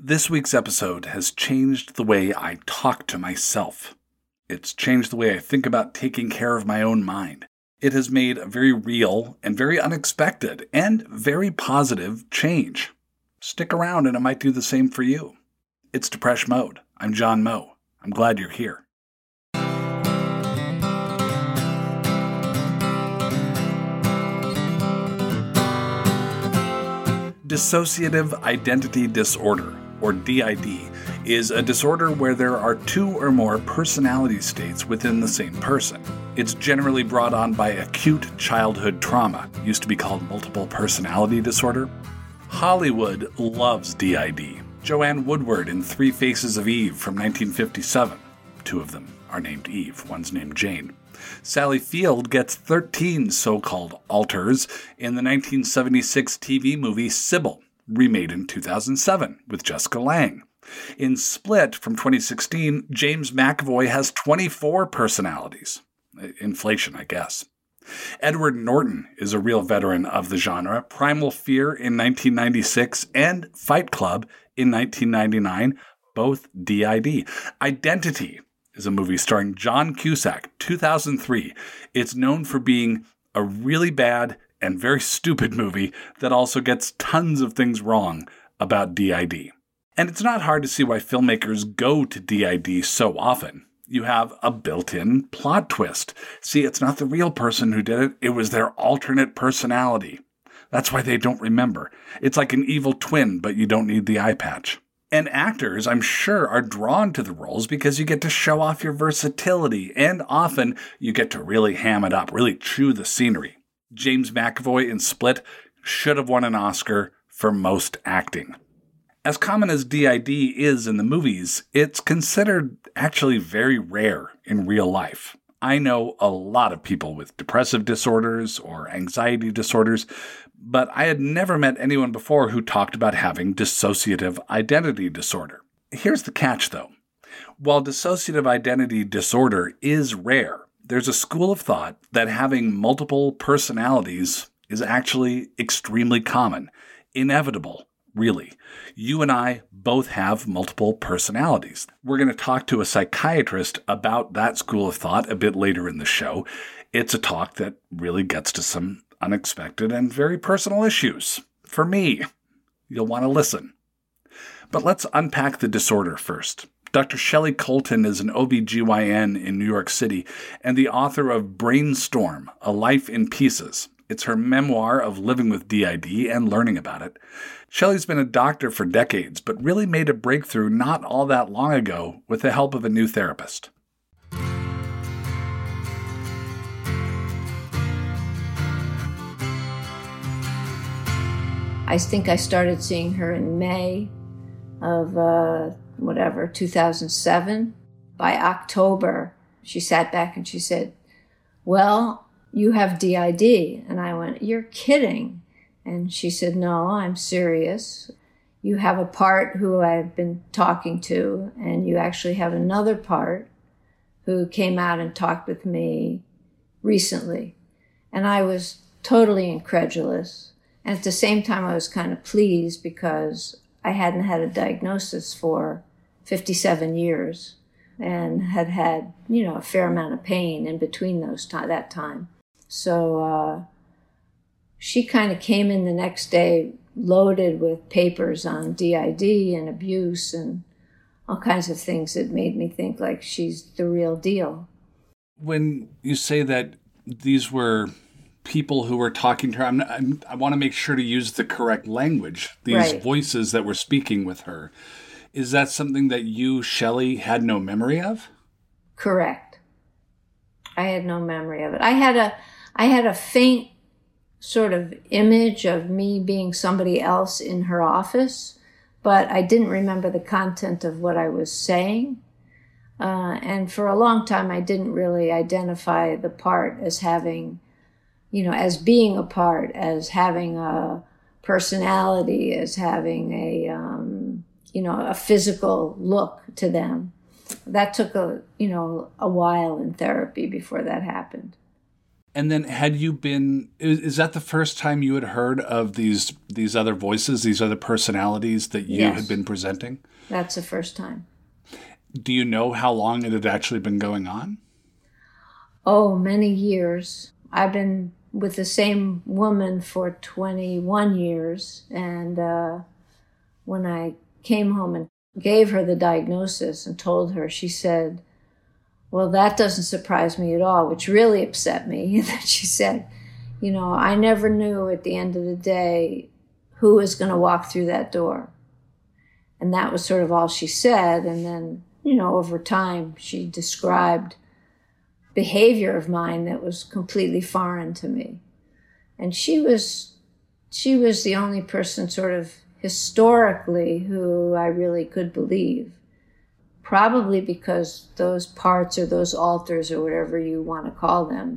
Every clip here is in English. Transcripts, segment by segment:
This week's episode has changed the way I talk to myself. It's changed the way I think about taking care of my own mind. It has made a very real and very unexpected and very positive change. Stick around and it might do the same for you. It's Depeche Mode. I'm John Moe. I'm glad you're here. Dissociative Identity Disorder, or DID, is a disorder where there are two or more personality states within the same person. It's generally brought on by acute childhood trauma, used to be called multiple personality disorder. Hollywood loves DID. Joanne Woodward in Three Faces of Eve from 1957. Two of them are named Eve, one's named Jane. Sally Field gets 13 so-called alters in the 1976 TV movie Sybil, remade in 2007 with Jessica Lange. In Split from 2016, James McAvoy has 24 personalities. Inflation, I guess. Edward Norton is a real veteran of the genre. Primal Fear in 1996 and Fight Club in 1999, both DID. Identity is a movie starring John Cusack, 2003. It's known for being a really bad and very stupid movie that also gets tons of things wrong about DID. And it's not hard to see why filmmakers go to DID so often. You have a built-in plot twist. See, it's not the real person who did it. It was their alternate personality. That's why they don't remember. It's like an evil twin, but you don't need the eye patch. And actors, I'm sure, are drawn to the roles because you get to show off your versatility, and often you get to really ham it up, really chew the scenery. James McAvoy in Split should have won an Oscar for most acting. As common as DID is in the movies, it's considered actually very rare in real life. I know a lot of people with depressive disorders or anxiety disorders, but I had never met anyone before who talked about having dissociative identity disorder. Here's the catch, though. While dissociative identity disorder is rare, there's a school of thought that having multiple personalities is actually extremely common, inevitable, really. You and I both have multiple personalities. We're going to talk to a psychiatrist about that school of thought a bit later in the show. It's a talk that really gets to some unexpected and very personal issues. For me, you'll want to listen. But let's unpack the disorder first. Dr. Shelley Colton is an OBGYN in New York City and the author of Brainstorm, A Life in Pieces. It's her memoir of living with DID and learning about it. Shelley's been a doctor for decades, but really made a breakthrough not all that long ago with the help of a new therapist. I think I started seeing her in May of 2007. By October, she sat back and she said, "Well, you have DID." And I went, "You're kidding." And she said, "No, I'm serious. You have a part who I've been talking to, and you actually have another part who came out and talked with me recently." And I was totally incredulous. And at the same time, I was kind of pleased because I hadn't had a diagnosis for 57 years and had had, a fair amount of pain in between that time. So she kind of came in the next day loaded with papers on DID and abuse and all kinds of things that made me think like she's the real deal. When you say that these were people who were talking to her, I want to make sure to use the correct language. These Right. voices that were speaking with her. Is that something that you, Shelley, had no memory of? Correct. I had no memory of it. I had a faint sort of image of me being somebody else in her office, but I didn't remember the content of what I was saying. And for a long time, I didn't really identify the part as having, as being a part, as having a personality, as having a physical look to them. That took a while in therapy before that happened. And then is that the first time you had heard of these other voices, these other personalities that you Yes. had been presenting? That's the first time. Do you know how long it had actually been going on? Oh, many years. I've been with the same woman for 21 years. And when I came home and gave her the diagnosis and told her, she said, well, that doesn't surprise me at all, which really upset me. That she said, I never knew at the end of the day who was going to walk through that door. And that was sort of all she said. And then, over time, she described behavior of mine that was completely foreign to me. And she was the only person sort of historically who I really could believe. Probably because those parts or those alters or whatever you want to call them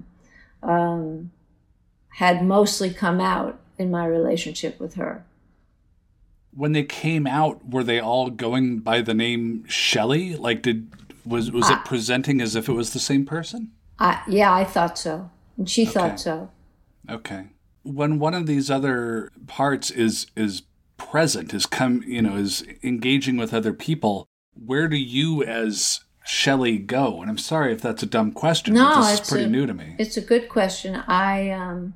had mostly come out in my relationship with her. When they came out, were they all going by the name Shelley? Like, was it presenting as if it was the same person? Yeah, I thought so. And she thought so. Okay. When one of these other parts is present, is engaging with other people, where do you as Shelley go? And I'm sorry if that's a dumb question, but this is pretty new to me. It's a good question. I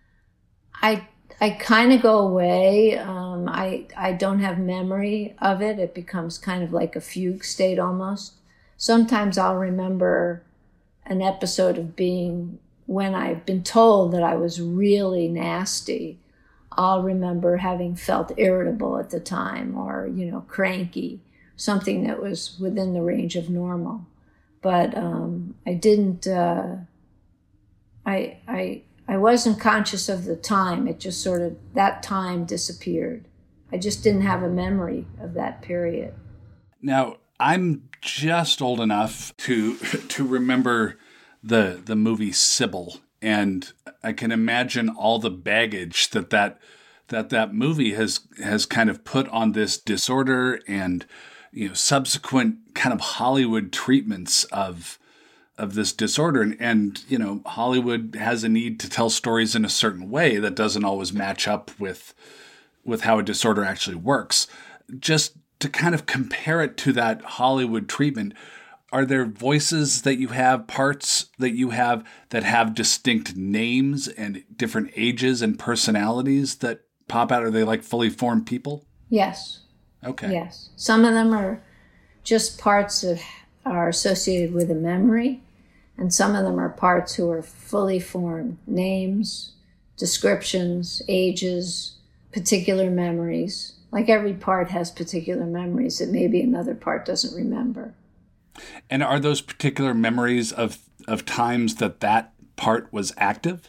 kind of go away. I don't have memory of it. It becomes kind of like a fugue state almost. Sometimes I'll remember an episode of being, when I've been told that I was really nasty, I'll remember having felt irritable at the time or, cranky, something that was within the range of normal. But I didn't, I wasn't conscious of the time. It just sort of, that time disappeared. I just didn't have a memory of that period. Now, I'm just old enough to remember the movie Sybil, and I can imagine all the baggage that movie has kind of put on this disorder and subsequent kind of Hollywood treatments of this disorder. And Hollywood has a need to tell stories in a certain way that doesn't always match up with how a disorder actually works. Just to kind of compare it to that Hollywood treatment, are there voices that you have, parts that you have that have distinct names and different ages and personalities that pop out? Are they like fully formed people? Yes. Okay. Yes. Some of them are just parts that are associated with a memory, and some of them are parts who are fully formed names, descriptions, ages, particular memories. Like every part has particular memories that maybe another part doesn't remember. And are those particular memories of times that part was active?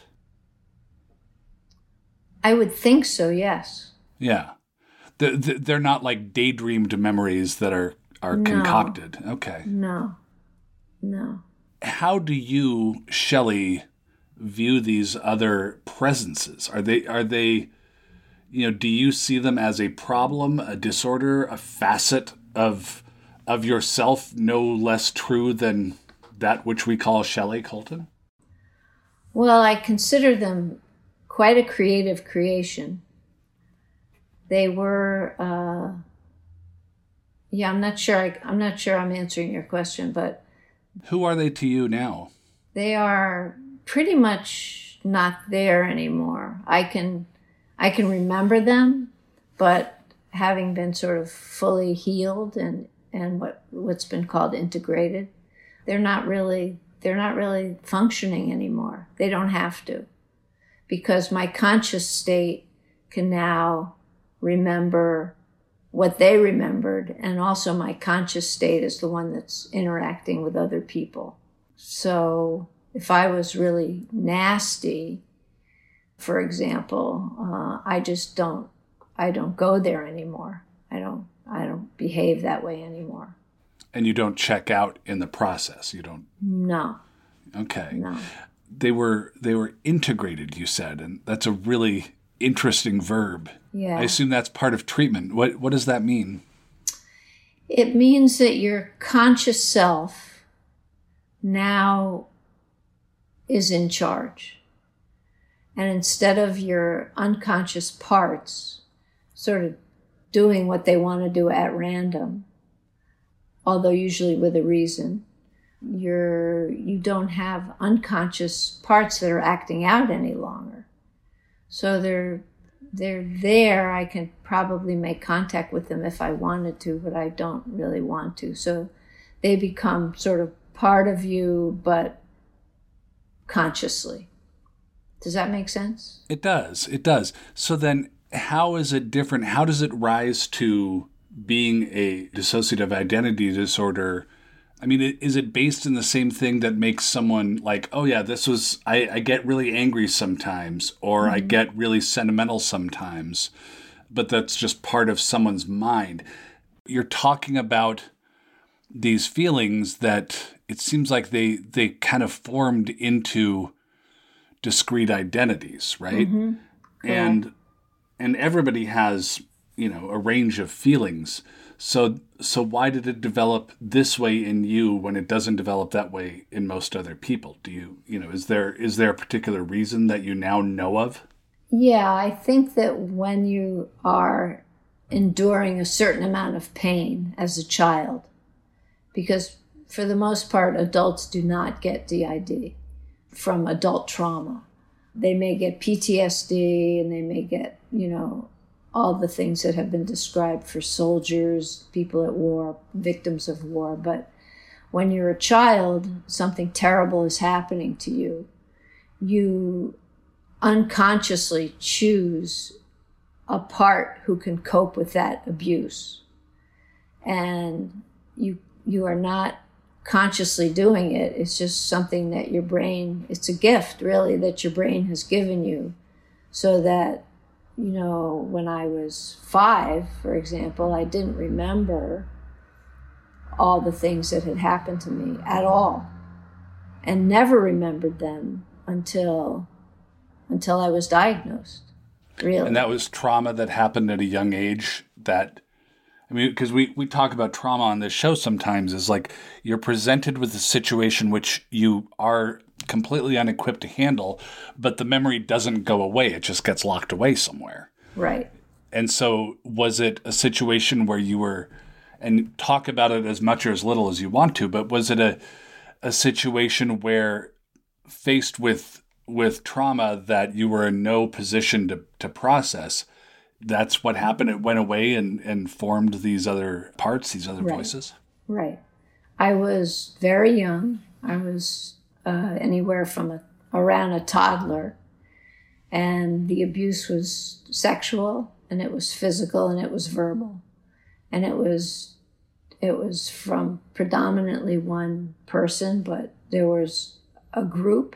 I would think so, yes. Yeah. They're not like daydreamed memories that are concocted. Okay. No. How do you, Shelley, view these other presences? Are they do you see them as a problem, a disorder, a facet of yourself no less true than that which we call Shelley Colton? Well, I consider them quite a creative creation. They were, I'm not sure I'm answering your question, but who are they to you now? They are pretty much not there anymore. I can remember them, but having been sort of fully healed and what's been called integrated, they're not really functioning anymore. They don't have to, because my conscious state can now remember what they remembered, and also my conscious state is the one that's interacting with other people. So if I was really nasty, for example, I don't go there anymore. I don't behave that way anymore. And you don't check out in the process. You don't. No. Okay. No. They were integrated, you said, and that's a really interesting verb. Yeah. I assume that's part of treatment. What does that mean? It means that your conscious self now is in charge. And instead of your unconscious parts sort of doing what they want to do at random, although usually with a reason, you don't have unconscious parts that are acting out any longer. So they're there. I can probably make contact with them if I wanted to, but I don't really want to. So they become sort of part of you, but consciously. Does that make sense? It does. It does. So then how is it different? How does it rise to being a dissociative identity disorder? I mean, is it based in the same thing that makes someone like, oh yeah, I get really angry sometimes, or I get really sentimental sometimes, but that's just part of someone's mind. You're talking about these feelings that it seems like they kind of formed into discrete identities, right? Mm-hmm. And everybody has, a range of feelings. So why did it develop this way in you when it doesn't develop that way in most other people? Do is there a particular reason that you now know of? Yeah, I think that when you are enduring a certain amount of pain as a child, because for the most part, adults do not get DID from adult trauma. They may get PTSD and they may get, all the things that have been described for soldiers, people at war, victims of war. But when you're a child, something terrible is happening to you. You unconsciously choose a part who can cope with that abuse. And you are not consciously doing it. It's just something that your brain, it's a gift really that your brain has given you, so that, when I was 5, for example, I didn't remember all the things that had happened to me at all, and never remembered them until I was diagnosed, really. And that was trauma that happened at a young age because we talk about trauma on this show sometimes, is like you're presented with a situation which you are completely unequipped to handle, but the memory doesn't go away. It just gets locked away somewhere. Right. And so was it a situation where you were, and talk about it as much or as little as you want to, but was it a situation where faced with trauma that you were in no position to process, that's what happened? It went away and formed these other parts, these other voices? Right. I was very young. I was anywhere from around a toddler. And the abuse was sexual, and it was physical, and it was verbal. And it was from predominantly one person, but there was a group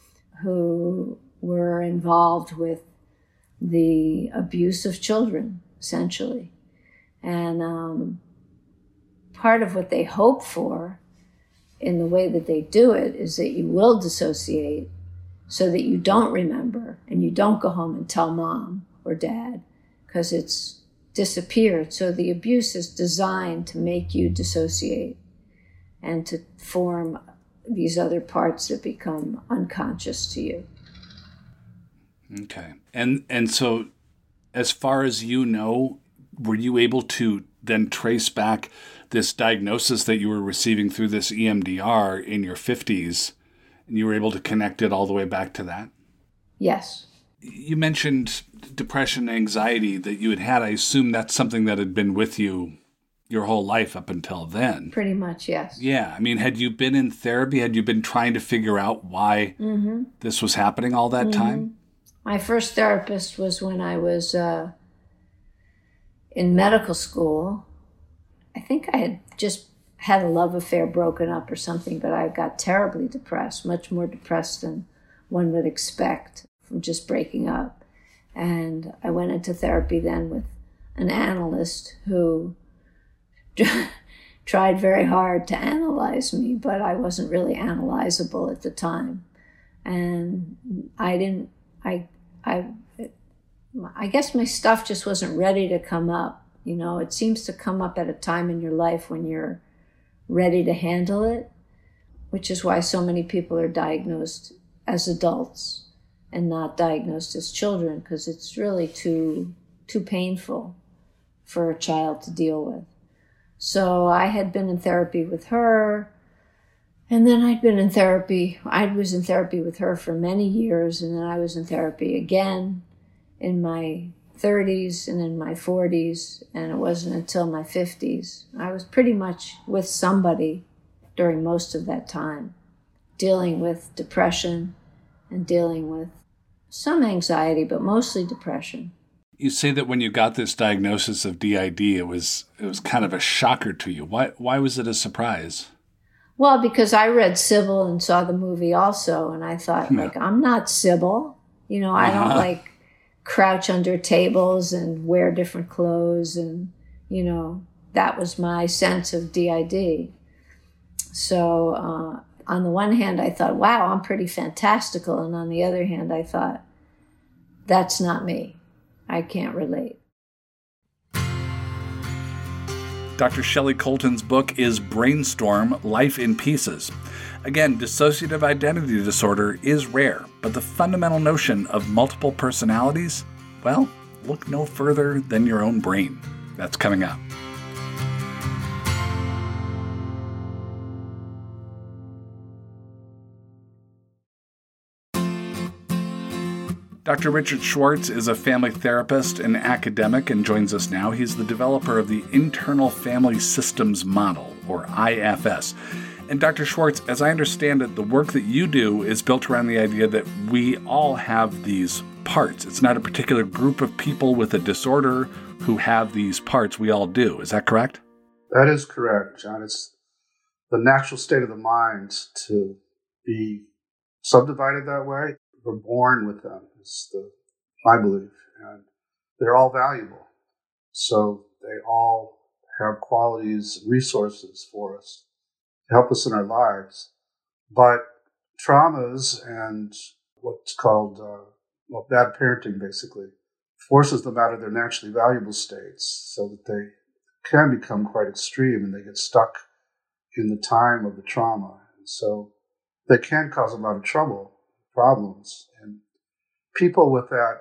who were involved with the abuse of children, essentially. And part of what they hope for in the way that they do it is that you will dissociate so that you don't remember and you don't go home and tell mom or dad because it's disappeared. So the abuse is designed to make you dissociate and to form these other parts that become unconscious to you. Okay. And so as far as you know, were you able to then trace back this diagnosis that you were receiving through this EMDR in your 50s, and you were able to connect it all the way back to that? Yes. You mentioned depression, anxiety that you had. I assume that's something that had been with you your whole life up until then. Pretty much, yes. Yeah. I mean, had you been in therapy? Had you been trying to figure out why this was happening all that time? My first therapist was when I was in medical school. I think I had just had a love affair broken up or something, but I got terribly depressed, much more depressed than one would expect from just breaking up. And I went into therapy then with an analyst who tried very hard to analyze me, but I wasn't really analyzable at the time. And I guess my stuff just wasn't ready to come up. You know, it seems to come up at a time in your life when you're ready to handle it, which is why so many people are diagnosed as adults and not diagnosed as children, because it's really too painful for a child to deal with. So I had been in therapy with her, and then I was in therapy with her for many years, and then I was in therapy again in my 30s and in my 40s, and it wasn't until my 50s. I was pretty much with somebody during most of that time, dealing with depression and dealing with some anxiety, but mostly depression. You say that when you got this diagnosis of DID, it was kind of a shocker to you. Why was it a surprise? Well, because I read Sybil and saw the movie also, and I thought, I'm not Sybil. I don't like crouch under tables and wear different clothes, and, that was my sense of DID. So on the one hand, I thought, wow, I'm pretty fantastical. And on the other hand, I thought, that's not me. I can't relate. Dr. Shelley Colton's book is Brainstorm: Life in Pieces. Again, dissociative identity disorder is rare, but the fundamental notion of multiple personalities, well, look no further than your own brain. That's coming up. Dr. Richard Schwartz is a family therapist and academic and joins us now. He's the developer of the Internal Family Systems Model, or IFS. And Dr. Schwartz, as I understand it, the work that you do is built around the idea that we all have these parts. It's not a particular group of people with a disorder who have these parts. We all do. Is that correct? That is correct, John. It's the natural state of the mind to be subdivided that way. We're born with them, is my belief, and they're all valuable. So they all have qualities, resources for us to help us in our lives. But traumas and what's called bad parenting, basically, forces them out of their naturally valuable states so that they can become quite extreme and they get stuck in the time of the trauma. And so they can cause a lot of problems. And people with that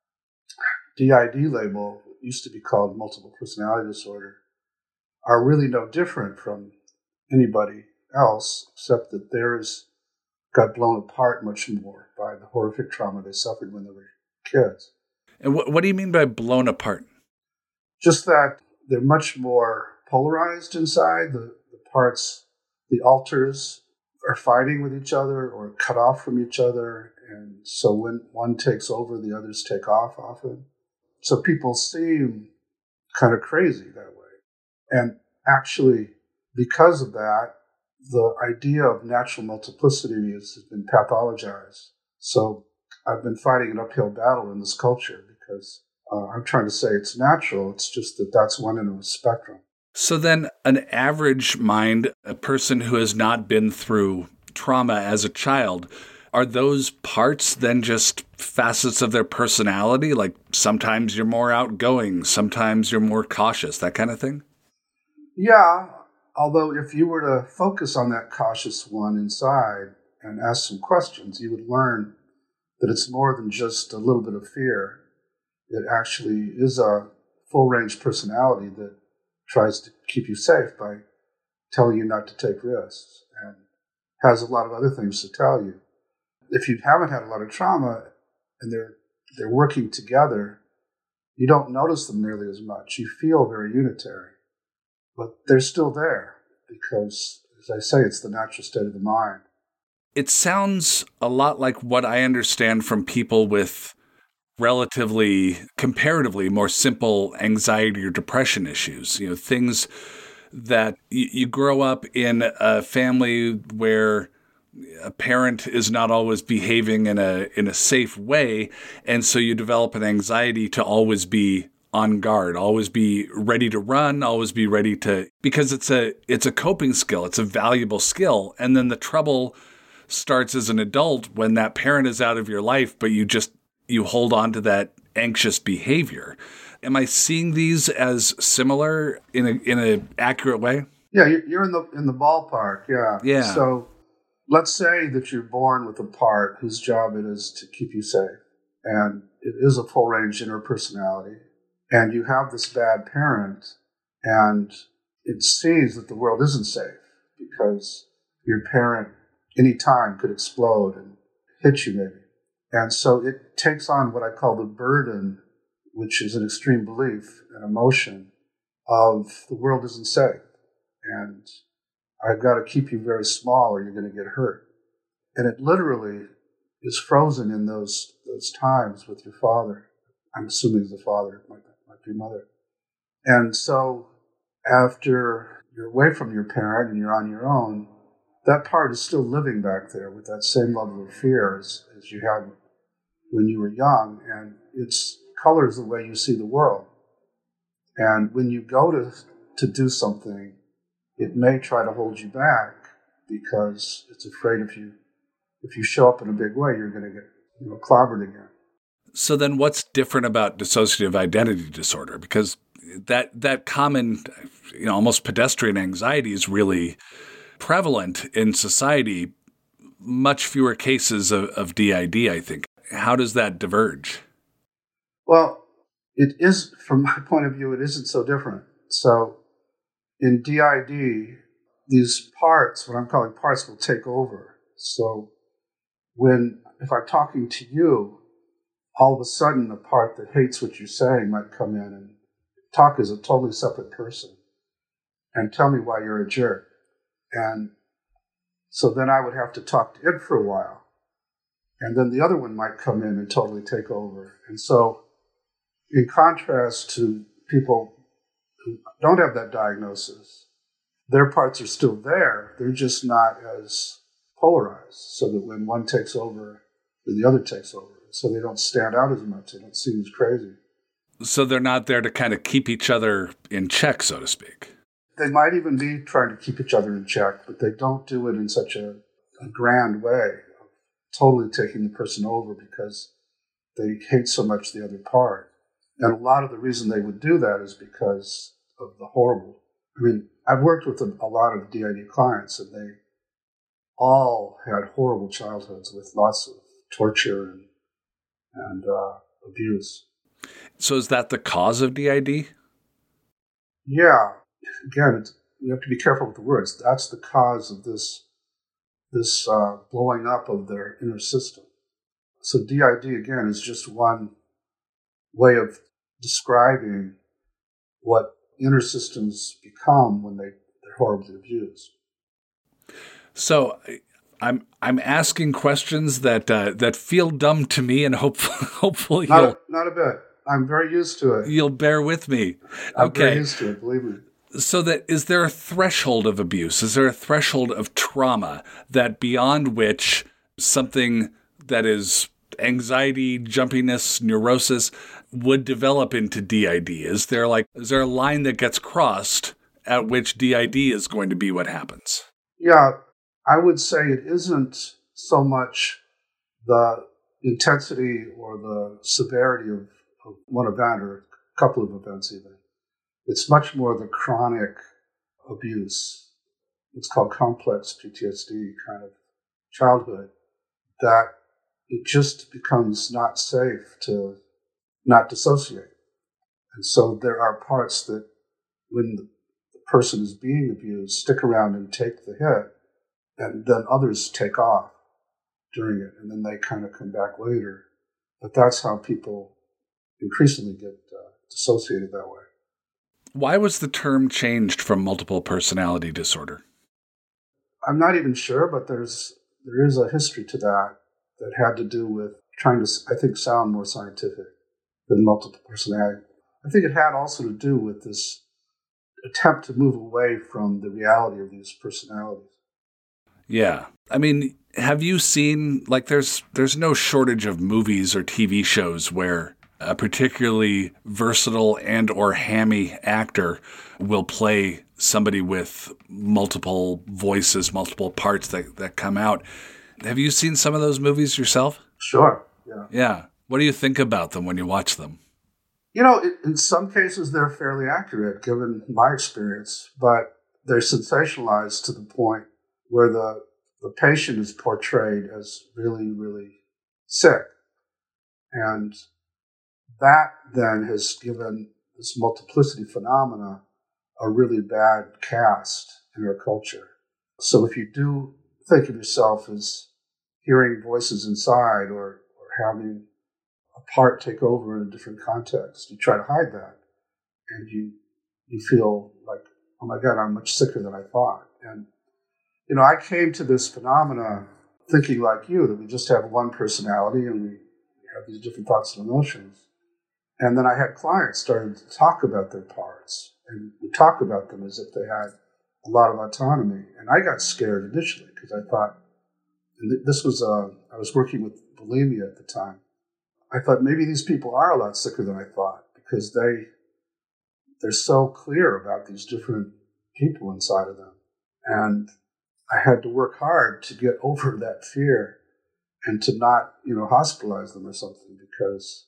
DID label, what used to be called multiple personality disorder, are really no different from anybody else, except that theirs got blown apart much more by the horrific trauma they suffered when they were kids. And what do you mean by blown apart? Just that they're much more polarized inside. The parts, the alters are fighting with each other or cut off from each other. And so when one takes over, the others take off often. So people seem kind of crazy that way. And actually, because of that, the idea of natural multiplicity has been pathologized. So I've been fighting an uphill battle in this culture because I'm trying to say it's natural. It's just that that's one end of the spectrum. So then an average mind, a person who has not been through trauma as a child, are those parts then just facets of their personality? Like sometimes you're more outgoing, sometimes you're more cautious, that kind of thing? Yeah, although if you were to focus on that cautious one inside and ask some questions, you would learn that it's more than just a little bit of fear. It actually is a full-range personality that tries to keep you safe by telling you not to take risks and has a lot of other things to tell you. If you haven't had a lot of trauma and they're working together, you don't notice them nearly as much. You feel very unitary, but they're still there because, as I say, it's the natural state of the mind. It sounds a lot like what I understand from people with comparatively more simple anxiety or depression issues. You know, things that you grow up in a family where a parent is not always behaving in a safe way, and so you develop an anxiety to always be on guard, always be ready to run, always be ready to, because it's a coping skill, it's a valuable skill. And then the trouble starts as an adult when that parent is out of your life, but you hold on to that anxious behavior. Am I seeing these as similar in a accurate way? Yeah, you're in the ballpark. Yeah. Yeah. So let's say that you're born with a part whose job it is to keep you safe, and it is a full-range interpersonality, and you have this bad parent, and it sees that the world isn't safe because your parent anytime could explode and hit you maybe. And so it takes on what I call the burden, which is an extreme belief and emotion of the world isn't safe. And I've got to keep you very small or you're going to get hurt. And it literally is frozen in those times with your father. I'm assuming it's the father, it might be mother. And so after you're away from your parent and you're on your own, that part is still living back there with that same level of fear as you had when you were young, and it colors the way you see the world. And when you go to do something, it may try to hold you back because it's afraid if you show up in a big way, you're going to get clobbered again. So then what's different about dissociative identity disorder? Because that common, almost pedestrian anxiety is really prevalent in society, much fewer cases of DID, I think. How does that diverge? Well, it is, from my point of view, it isn't so different. So in DID, these parts, what I'm calling parts, will take over. So if I'm talking to you, all of a sudden a part that hates what you're saying might come in and talk as a totally separate person and tell me why you're a jerk. And so then I would have to talk to it for a while. And then the other one might come in and totally take over. And so in contrast to people who don't have that diagnosis, their parts are still there. They're just not as polarized, so that when one takes over, then the other takes over. So they don't stand out as much. They don't seem as crazy. So they're not there to kind of keep each other in check, so to speak. They might even be trying to keep each other in check, but they don't do it in such a grand way of totally taking the person over because they hate so much the other part. And a lot of the reason they would do that is because of the horrible. I mean, I've worked with a lot of DID clients, and they all had horrible childhoods with lots of torture and abuse. So is that the cause of DID? Yeah. Again, you have to be careful with the words. That's the cause of this blowing up of their inner system. So DID, again, is just one way of describing what inner systems become when they're horribly abused. So I'm asking questions that feel dumb to me, and hopefully not a bit. I'm very used to it. You'll bear with me. I'm very used to it, believe me. So is there a threshold of abuse? Is there a threshold of trauma that beyond which something that is anxiety, jumpiness, neurosis would develop into DID? Is there a line that gets crossed at which DID is going to be what happens? Yeah, I would say it isn't so much the intensity or the severity of one event or a couple of events even. It's much more the chronic abuse. It's called complex PTSD kind of childhood, that it just becomes not safe to not dissociate. And so there are parts that when the person is being abused, stick around and take the hit, and then others take off during it, and then they kind of come back later. But that's how people increasingly get dissociated that way. Why was the term changed from multiple personality disorder? I'm not even sure, but there is a history to that had to do with trying to, I think, sound more scientific than multiple personality. I think it had also to do with this attempt to move away from the reality of these personalities. Yeah. I mean, have you seen, there's no shortage of movies or TV shows where a particularly versatile and or hammy actor will play somebody with multiple voices, multiple parts that come out. Have you seen some of those movies yourself? Sure, yeah. Yeah. What do you think about them when you watch them? In some cases they're fairly accurate, given my experience, but they're sensationalized to the point where the the patient is portrayed as really, really sick. And that then has given this multiplicity phenomena a really bad cast in our culture. So if you do think of yourself as hearing voices inside or having a part take over in a different context, you try to hide that. And you feel like, oh my God, I'm much sicker than I thought. And, I came to this phenomena thinking like you, that we just have one personality and we have these different thoughts and emotions. And then I had clients starting to talk about their parts, and we talk about them as if they had a lot of autonomy. And I got scared initially because I thought, and this was, I was working with bulimia at the time. I thought maybe these people are a lot sicker than I thought because they're so clear about these different people inside of them. And I had to work hard to get over that fear and to not, hospitalize them or something because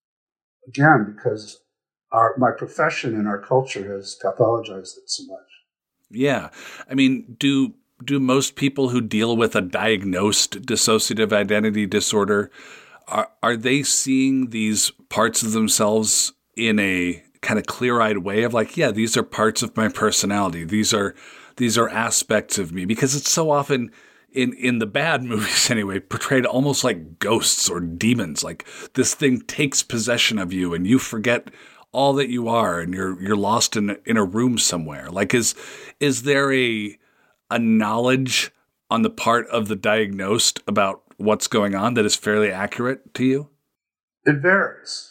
my profession and our culture has pathologized it so much. Yeah. I mean, do most people who deal with a diagnosed dissociative identity disorder, are they seeing these parts of themselves in a kind of clear-eyed way of like, yeah, these are parts of my personality. These are aspects of me, because it's so often in the bad movies anyway, portrayed almost like ghosts or demons. Like this thing takes possession of you and you forget all that you are and you're lost in a room somewhere. Like is there a knowledge on the part of the diagnosed about what's going on that is fairly accurate to you? It varies.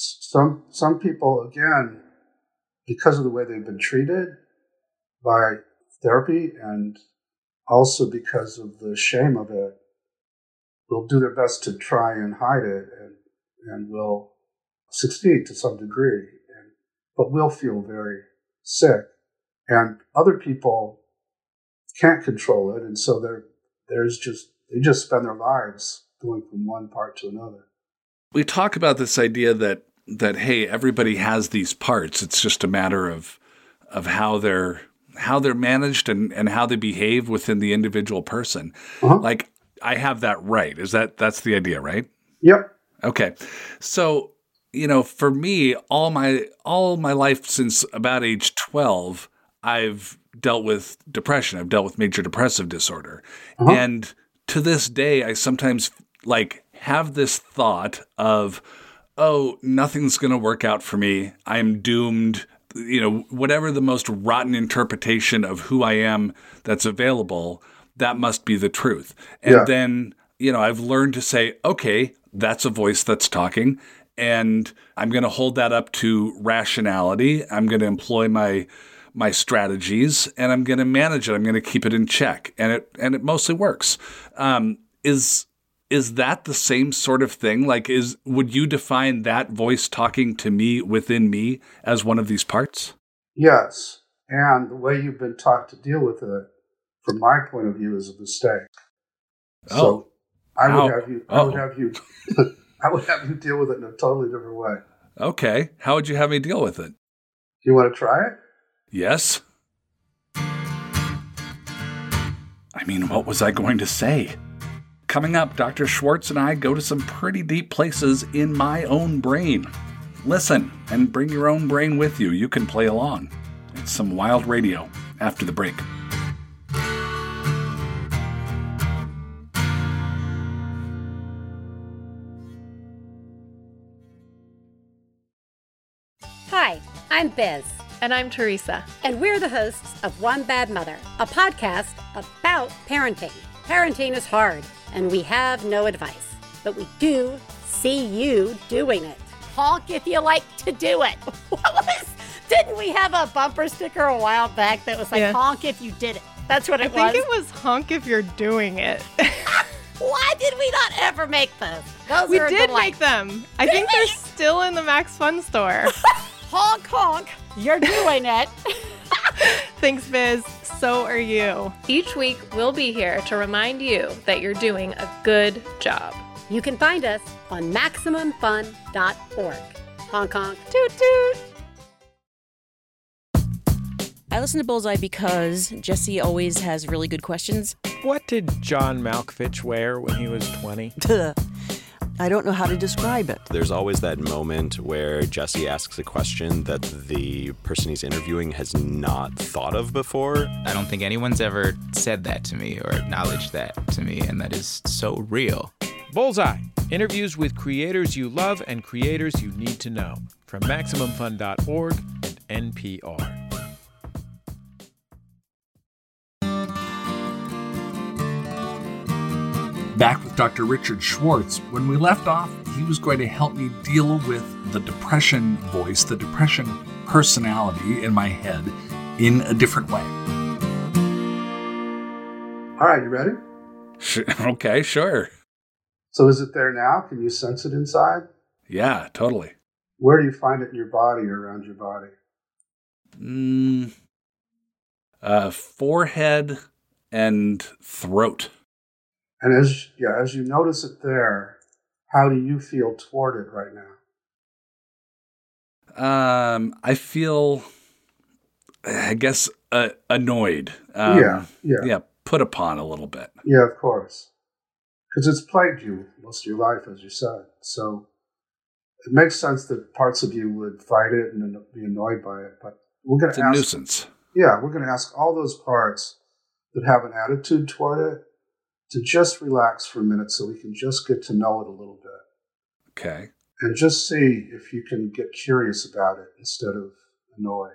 Some people, again, because of the way they've been treated by therapy and also because of the shame of it, will do their best to try and hide it and will succeed to some degree, but will feel very sick. And other people can't control it, and so they just spend their lives going from one part to another. We talk about this idea that hey, everybody has these parts. It's just a matter of how they're managed and how they behave within the individual person. Uh-huh. Like I have that right. That's the idea, right? Yep. Okay. So, for me, all my life since about age 12, I've dealt with depression. I've dealt with major depressive disorder. Uh-huh. And to this day, I sometimes have this thought of, oh, nothing's going to work out for me. I'm doomed. Whatever the most rotten interpretation of who I am that's available, that must be the truth. And then, I've learned to say, okay, that's a voice that's talking, and I'm going to hold that up to rationality. I'm going to employ my strategies, and I'm going to manage it. I'm going to keep it in check, and it mostly works. Is that the same sort of thing? Would you define that voice talking to me within me as one of these parts? Yes. And the way you've been taught to deal with it, from my point of view, is a mistake. So I would have you deal with it in a totally different way. Okay. How would you have me deal with it? Do you want to try it? Yes. I mean, what was I going to say? Coming up, Dr. Schwartz and I go to some pretty deep places in my own brain. Listen and bring your own brain with you. You can play along. It's some wild radio after the break. Hi, I'm Biz. And I'm Teresa. And we're the hosts of One Bad Mother, a podcast about parenting. Parenting is hard, and we have no advice, but we do see you doing it. Honk if you like to do it. Didn't we have a bumper sticker a while back that was like, honk if you did it? That's what it was. I think it was honk if you're doing it. Why did we not ever make those? We did make them. I think they're still in the Max Fun store. Honk, honk, you're doing it. Thanks, Biz. So are you. Each week, we'll be here to remind you that you're doing a good job. You can find us on MaximumFun.org. Honk, honk. Toot, toot. I listen to Bullseye because Jesse always has really good questions. What did John Malkovich wear when he was 20? I don't know how to describe it. There's always that moment where Jesse asks a question that the person he's interviewing has not thought of before. I don't think anyone's ever said that to me or acknowledged that to me, and that is so real. Bullseye. Interviews with creators you love and creators you need to know. From MaximumFun.org and NPR. Back with Dr. Richard Schwartz. When we left off, he was going to help me deal with the depression voice, the depression personality in my head in a different way. All right, you ready? Okay, sure. So is it there now? Can you sense it inside? Yeah, totally. Where do you find it in your body or around your body? Forehead and throat. And as you notice it there, how do you feel toward it right now? I feel, I guess, annoyed. Yeah, put upon a little bit. Yeah, of course. Because it's plagued you most of your life, as you said. So it makes sense that parts of you would fight it and be annoyed by it. But we're going to ask... It's a nuisance. Yeah, we're going to ask all those parts that have an attitude toward it to just relax for a minute so we can just get to know it a little bit. Okay. And just see if you can get curious about it instead of annoyed.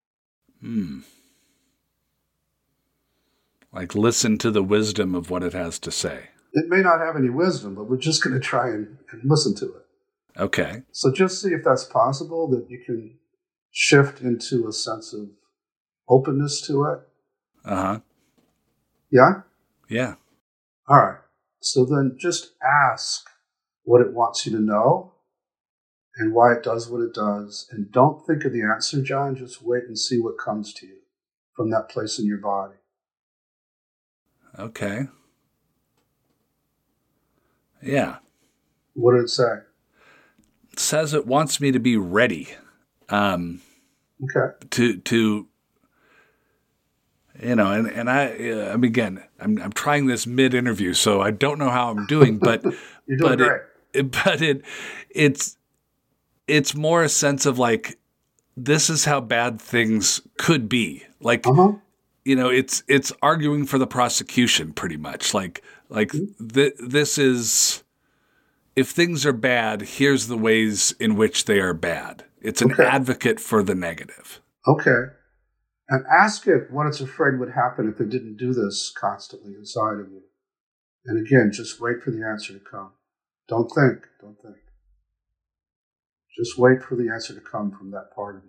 Like listen to the wisdom of what it has to say. It may not have any wisdom, but we're just going to try and listen to it. Okay. So just see if that's possible, that you can shift into a sense of openness to it. Uh-huh. Yeah? Yeah. All right. So then just ask what it wants you to know and why it does what it does. And don't think of the answer, John. Just wait and see what comes to you from that place in your body. Okay. Yeah. What did it say? It says it wants me to be ready. Okay. To and again, I'm trying this mid-interview, so I don't know how I'm doing, but you're doing great. It's more a sense of like, this is how bad things could be. Like, it's arguing for the prosecution pretty much. This is, if things are bad, here's the ways in which they are bad. It's an advocate for the negative. Okay. And ask it what it's afraid would happen if it didn't do this constantly inside of you. And again, just wait for the answer to come. Don't think. Just wait for the answer to come from that part of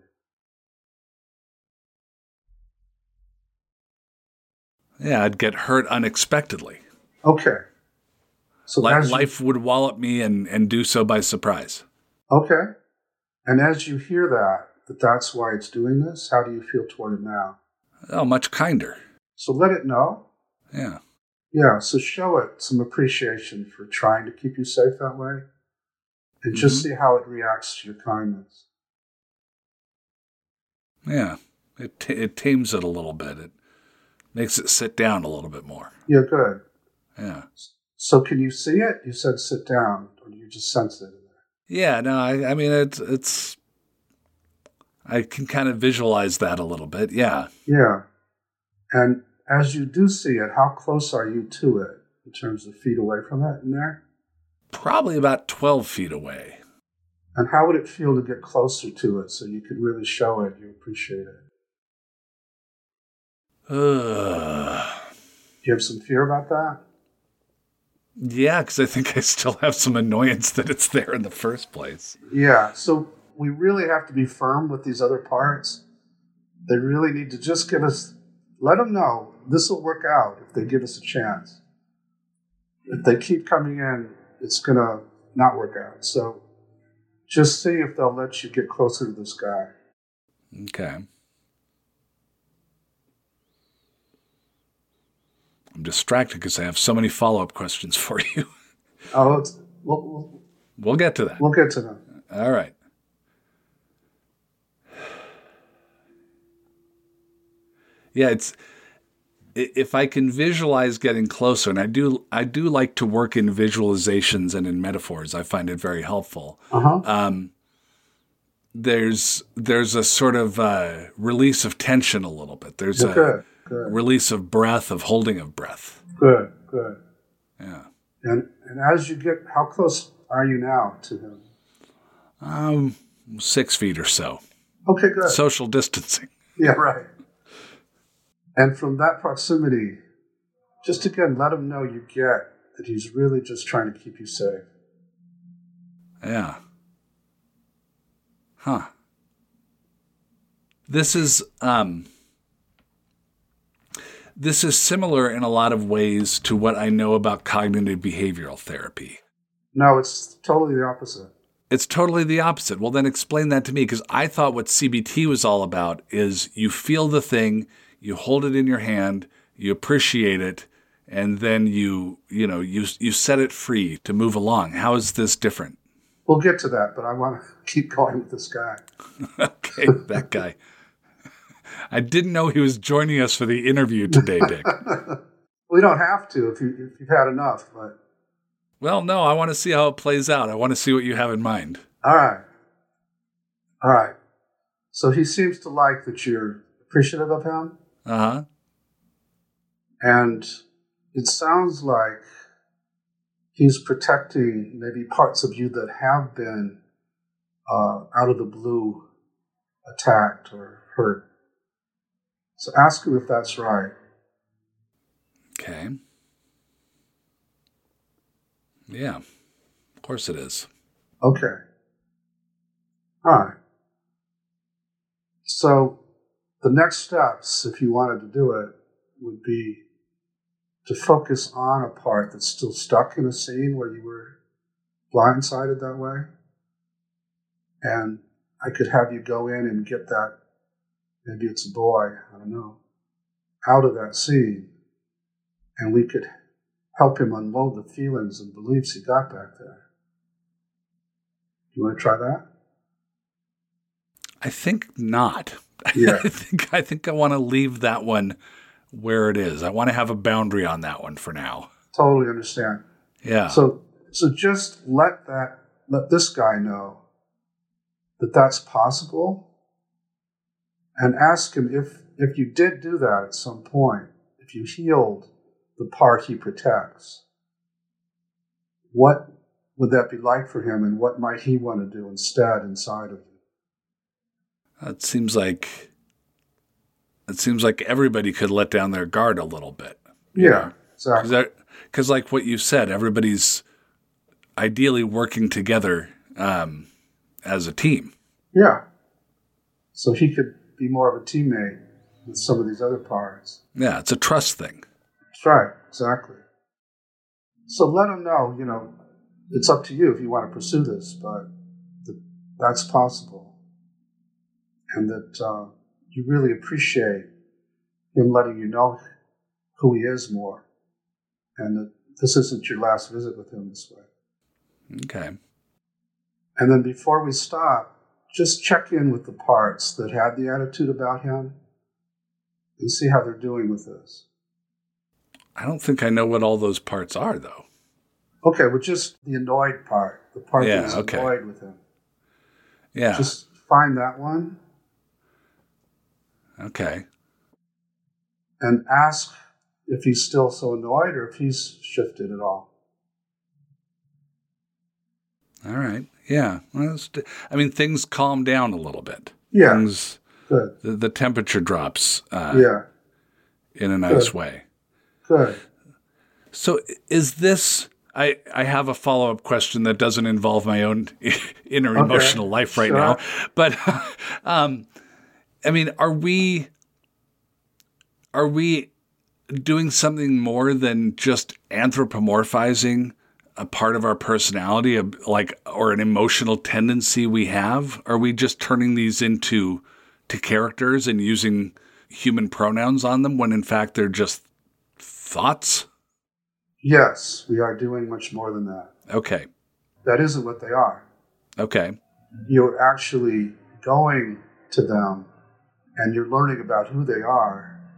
you. Yeah, I'd get hurt unexpectedly. Okay. So life would wallop me and do so by surprise. Okay. And as you hear that's why it's doing this, how do you feel toward it now? Oh, much kinder. So let it know. Yeah. Yeah, so show it some appreciation for trying to keep you safe that way. And just see how it reacts to your kindness. Yeah. It tames it a little bit. It makes it sit down a little bit more. Yeah, good. Yeah. So can you see it? You said sit down, or do you just sense it in there? Yeah, no, I mean, it's I can kind of visualize that a little bit, yeah. Yeah. And as you do see it, how close are you to it in terms of feet away from it in there? Probably about 12 feet away. And how would it feel to get closer to it so you could really show it you appreciate it? Do you have some fear about that? Yeah, because I think I still have some annoyance that it's there in the first place. Yeah, so we really have to be firm with these other parts. They really need to just let them know this will work out if they give us a chance. If they keep coming in, it's going to not work out. So just see if they'll let you get closer to this guy. Okay. I'm distracted because I have so many follow-up questions for you. Oh, we'll get to that. We'll get to them. All right. Yeah, if I can visualize getting closer, and I do like to work in visualizations and in metaphors. I find it very helpful. There's a sort of release of tension a little bit. There's a release of breath, of holding of breath. Good. Yeah. And as you get, how close are you now to him? 6 feet or so. Okay, good. Social distancing. Yeah, right. And from that proximity, just again, let him know you get that he's really just trying to keep you safe. Yeah. Huh. This is similar in a lot of ways to what I know about cognitive behavioral therapy. No, it's totally the opposite. It's totally the opposite. Well, then explain that to me, because I thought what CBT was all about is you feel the thing, you hold it in your hand, you appreciate it, and then you set it free to move along. How is this different? We'll get to that, but I want to keep going with this guy. Okay, that guy. I didn't know he was joining us for the interview today, Dick. We don't have to if you've had enough, but... Well, no, I want to see how it plays out. I want to see what you have in mind. All right. So he seems to like that you're appreciative of him. Uh-huh. And it sounds like he's protecting maybe parts of you that have been out of the blue attacked or hurt. So ask him if that's right. Okay. Yeah, of course it is. Okay. All right. So the next steps, if you wanted to do it, would be to focus on a part that's still stuck in a scene where you were blindsided that way. And I could have you go in and get that, maybe it's a boy, I don't know, out of that scene. And we could help him unload the feelings and beliefs he got back there. You want to try that? I think not. Yeah. I think I want to leave that one where it is. I want to have a boundary on that one for now. Totally understand. Yeah. So just let this guy know that that's possible, and ask him if you did do that at some point, if you healed the part he protects, what would that be like for him, and what might he want to do instead inside of you? It seems like everybody could let down their guard a little bit. Yeah, exactly. Because like what you said, everybody's ideally working together as a team. Yeah. So he could be more of a teammate with some of these other parts. Yeah, it's a trust thing. That's right, exactly. So let him know, it's up to you if you want to pursue this, but that's possible. And that you really appreciate him letting you know who he is more. And that this isn't your last visit with him this way. Okay. And then before we stop, just check in with the parts that had the attitude about him and see how they're doing with this. I don't think I know what all those parts are, though. Okay, well, just the annoyed part, the part that was annoyed with him. Yeah. Just find that one. Okay. And ask if he's still so annoyed or if he's shifted at all. All right. Yeah. Well, things calm down a little bit. Yeah. Good. The temperature drops in a nice way. Good. So is this... I have a follow-up question that doesn't involve my own inner emotional life right now. But, are we doing something more than just anthropomorphizing a part of our personality, or an emotional tendency we have? Are we just turning these into characters and using human pronouns on them when in fact they're just thoughts? Yes, we are doing much more than that. Okay. That isn't what they are. Okay. You're actually going to them and you're learning about who they are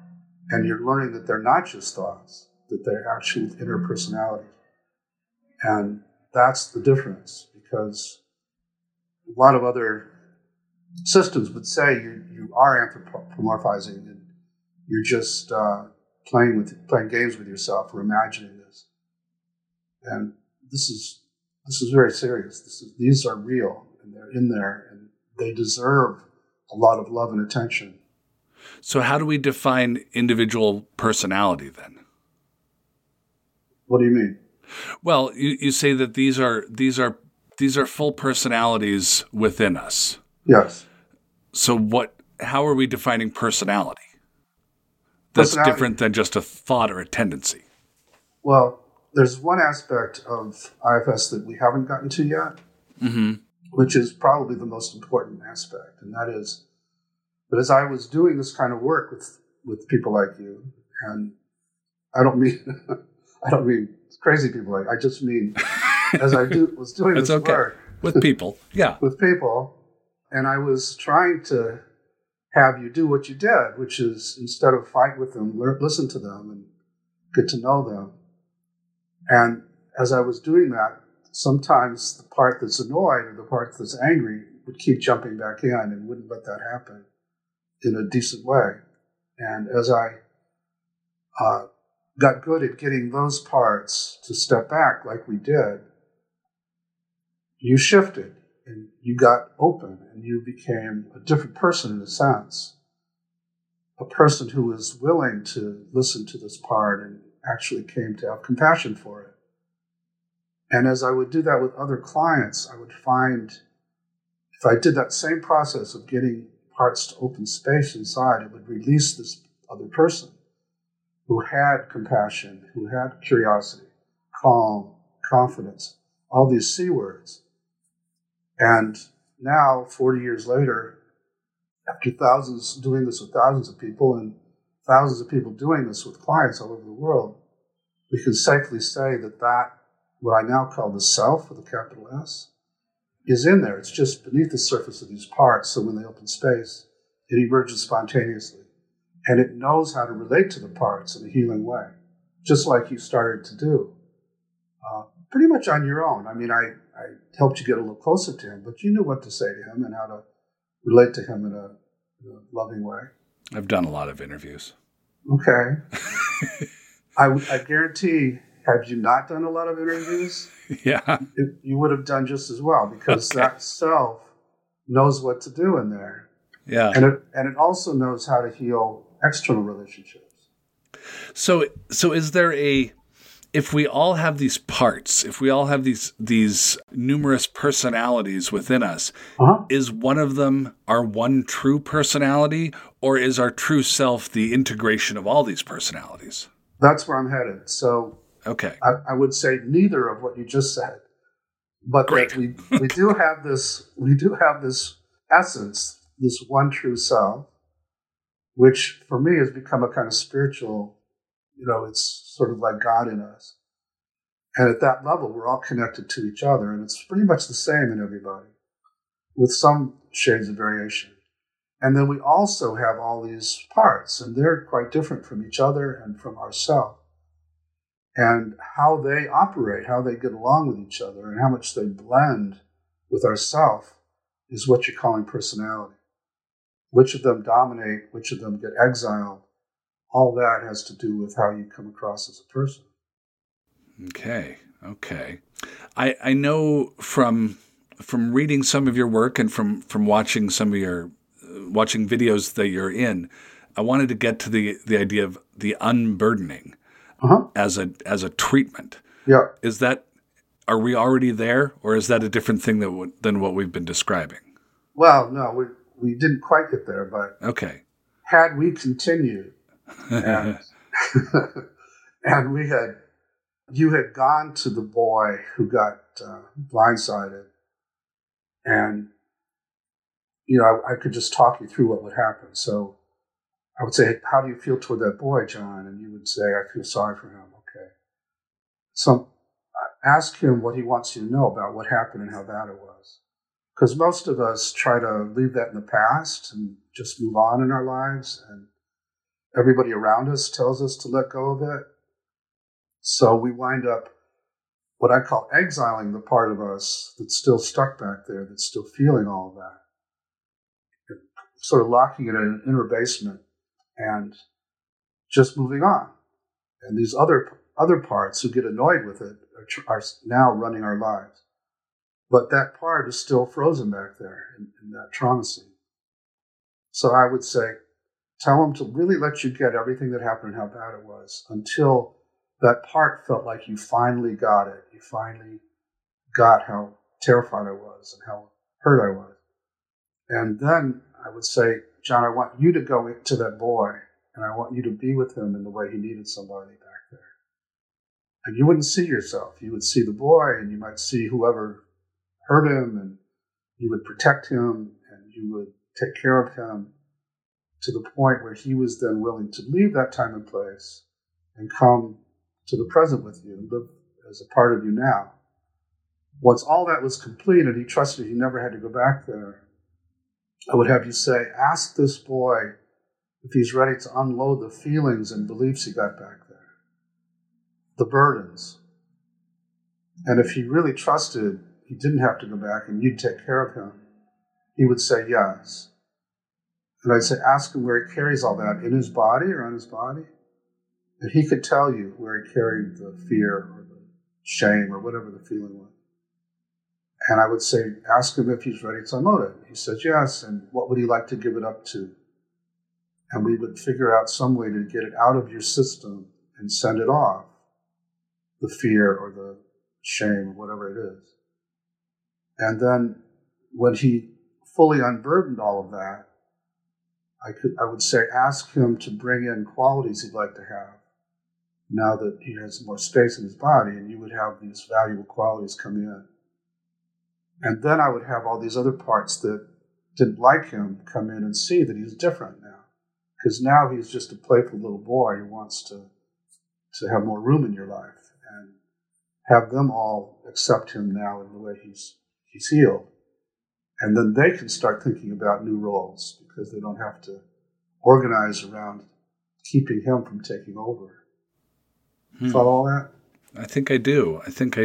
And you're learning that they're not just thoughts, that they're actual inner personality. And that's the difference, because a lot of other systems would say you are anthropomorphizing and you're just playing games with yourself or imagining this. And this is very serious. These are real, and they're in there, and they deserve a lot of love and attention. So how do we define individual personality then? What do you mean? Well, you say that these are full personalities within us. Yes. So how are we defining personality? That's different than just a thought or a tendency. Well, there's one aspect of IFS that we haven't gotten to yet, which is probably the most important aspect, and that is that as I was doing this kind of work with people like you, and I don't mean crazy people I just mean as I was doing this work with people, with people, and I was trying to have you do what you did, which is instead of fight with them, listen to them and get to know them. And as I was doing that, sometimes the part that's annoyed or the part that's angry would keep jumping back in and wouldn't let that happen in a decent way. And as I got good at getting those parts to step back like we did, you shifted and you got open and you became a different person in a sense, a person who was willing to listen to this part and actually came to have compassion for it. And as I would do that with other clients, I would find if I did that same process of getting parts to open space inside, it would release this other person who had compassion, who had curiosity, calm, confidence, all these C words. And now, 40 years later, after doing this with thousands of people and thousands of people doing this with clients all over the world, we can safely say that what I now call the self with a capital S, is in there. It's just beneath the surface of these parts. So when they open space, it emerges spontaneously. And it knows how to relate to the parts in a healing way, just like you started to do. Pretty much on your own. I mean, I helped you get a little closer to him, but you knew what to say to him and how to relate to him in a loving way. I've done a lot of interviews. Okay. I guarantee, had you not done a lot of interviews, you would have done just as well, because that self knows what to do in there. Yeah. And it also knows how to heal external relationships. So is there if we all have these parts, if we all have these numerous personalities within us, is one of them our one true personality, or is our true self the integration of all these personalities? That's where I'm headed. So I would say neither of what you just said, but that we do have this essence, this one true self, which for me has become a kind of spiritual, it's sort of like God in us. And at that level, we're all connected to each other, and it's pretty much the same in everybody, with some shades of variation. And then we also have all these parts, and they're quite different from each other and from ourselves. And how they operate, how they get along with each other, and how much they blend with ourself is what you're calling personality. Which of them dominate, which of them get exiled, all that has to do with how you come across as a person. Okay. I know from reading some of your work and from watching some of your watching videos that you're in, I wanted to get to the idea of the unburdening as a treatment. Yeah. Are we already there, or is that a different thing than what we've been describing? Well, no, we didn't quite get there, but had we continued, and you had gone to the boy who got blindsided, and I could just talk you through what would happen. So I would say, "How do you feel toward that boy, John?" And you would say, "I feel sorry for him." Okay. So ask him what he wants you to know about what happened and how bad it was. Because most of us try to leave that in the past and just move on in our lives. And everybody around us tells us to let go of it. So we wind up what I call exiling the part of us that's still stuck back there, that's still feeling all of that. Sort of locking it in an inner basement and just moving on. And these other parts who get annoyed with it are now running our lives. But that part is still frozen back there in that trauma scene. So I would say, tell them to really let you get everything that happened and how bad it was until that part felt like you finally got it. You finally got how terrified I was and how hurt I was. And then I would say, John, I want you to go to that boy and I want you to be with him in the way he needed somebody back there. And you wouldn't see yourself. You would see the boy and you might see whoever hurt him and you would protect him and you would take care of him to the point where he was then willing to leave that time and place and come to the present with you and live as a part of you now. Once all that was complete and he trusted he never had to go back there, I would have you say, ask this boy if he's ready to unload the feelings and beliefs he got back there, the burdens. And if he really trusted he didn't have to go back and you'd take care of him, he would say yes. And I'd say, ask him where he carries all that, in his body or on his body. And he could tell you where he carried the fear or the shame or whatever the feeling was. And I would say, ask him if he's ready to unload it. He says yes, and what would he like to give it up to? And we would figure out some way to get it out of your system and send it off, the fear or the shame or whatever it is. And then when he fully unburdened all of that, I would say ask him to bring in qualities he'd like to have now that he has more space in his body, and you would have these valuable qualities come in. And then I would have all these other parts that didn't like him come in and see that he's different now. Because now he's just a playful little boy who wants to have more room in your life, and have them all accept him now in the way he's healed. And then they can start thinking about new roles because they don't have to organize around keeping him from taking over. Follow all that? I think I do.